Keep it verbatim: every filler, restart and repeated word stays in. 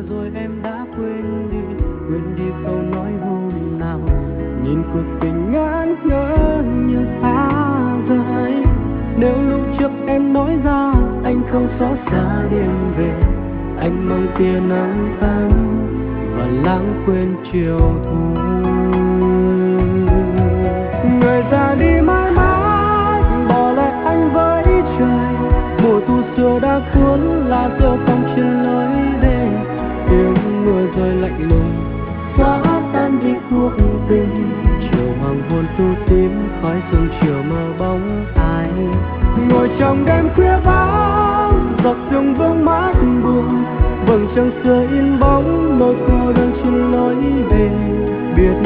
rồi em đã quên đi, quên đi câu nói hôm nào. Nhìn cuộc tình ngán ngơ như xa rời. Nếu lúc trước em nói ra anh không xót xa đêm về, anh mong tia nắng ấm và lãng quên chiều thu. Người ra đi mãi mãi bỏ lại anh với trời, mùa thu xưa đã cuốn lá rêu phong trên lối về. Tiếng mưa rơi lạnh lùng xóa tan đi cuộc tình, chiều hoàng hôn thu tím khói sương chiều mơ bóng ai. Ngồi trong đêm khuya vắng giọt sương vương mát buồn, vầng trăng xưa in bóng nỗi cô đơn trên lối về. Biết